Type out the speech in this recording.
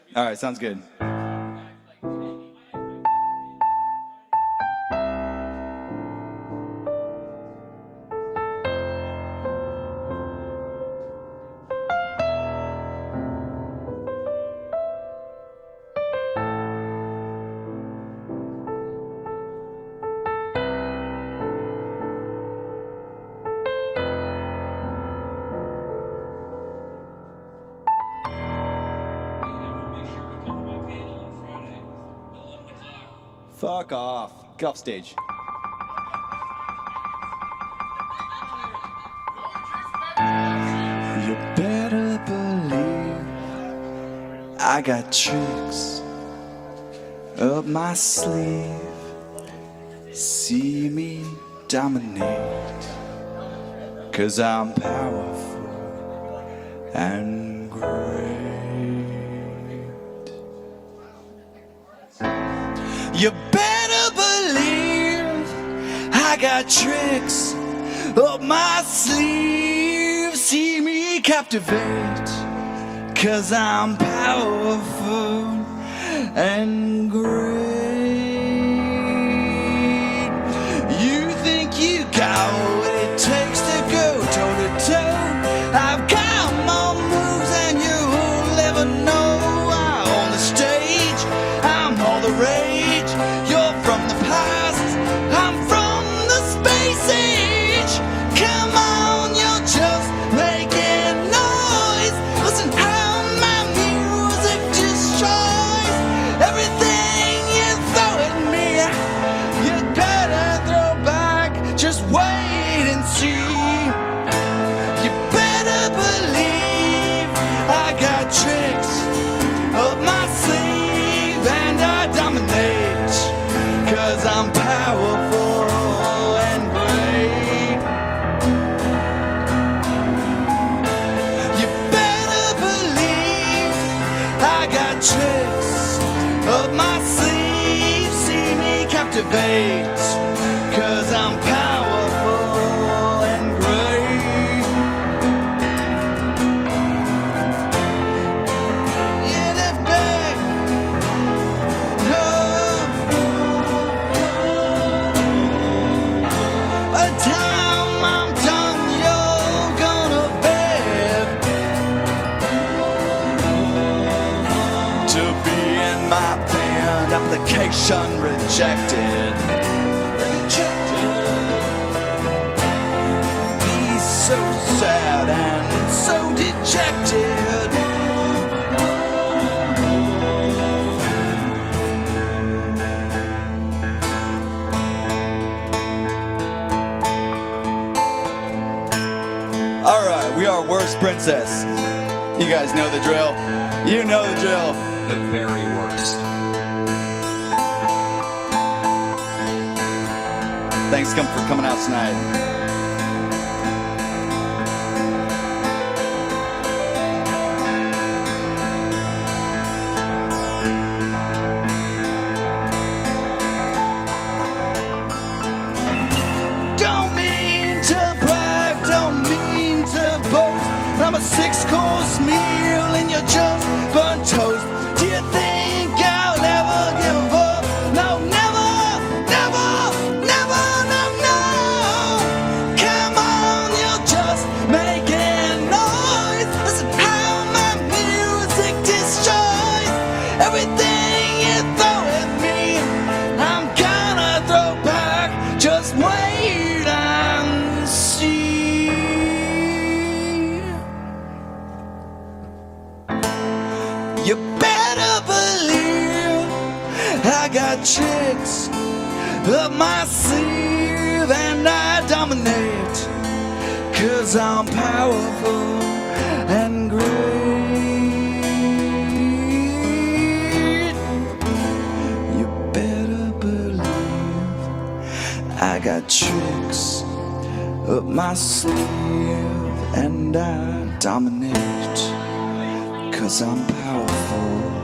All right, sounds good. Fuck off. Get off stage. You better believe I got tricks up my sleeve. See me dominate, 'cause I'm powerful and great. You better believe I got tricks up my sleeve. See me captivate, 'cause I'm powerful and great. You think you got what it takes to go toe to toe? I've got more moves than you'll ever know. I'm on the stage, I'm all the rage. You're from the past, I'm from the space age. Come on, you're just making noise. Listen how my music destroys everything you throw at me. You better throw back, just wait and see. You better believe I got tricks up my sleeve and I dominate, 'cause I'm powerful and great. You better believe I got tricks up my sleeve. See me captivate, 'cause I'm powerful and great. In it back, no. A time I'm done, you're gonna beg to be in my band. Application rejected. He's so sad and so dejected. All right, we are Worst Princess. You guys know the drill. You know the drill. The very worst. Thanks for coming out tonight. Don't mean to brag, don't mean to boast. I'm a 6-course meal and you're just burnt toast. Do you think I'll ever give up? No, never, never, never, no, no. Come on, you're just making noise. Listen how my music destroys everything you throw at me. I'm gonna throw back, just wait and see. You better believe I got tricks up my sleeve and I dominate, 'cause I'm powerful and great. You better believe I got tricks up my sleeve and I dominate, 'cause I'm powerful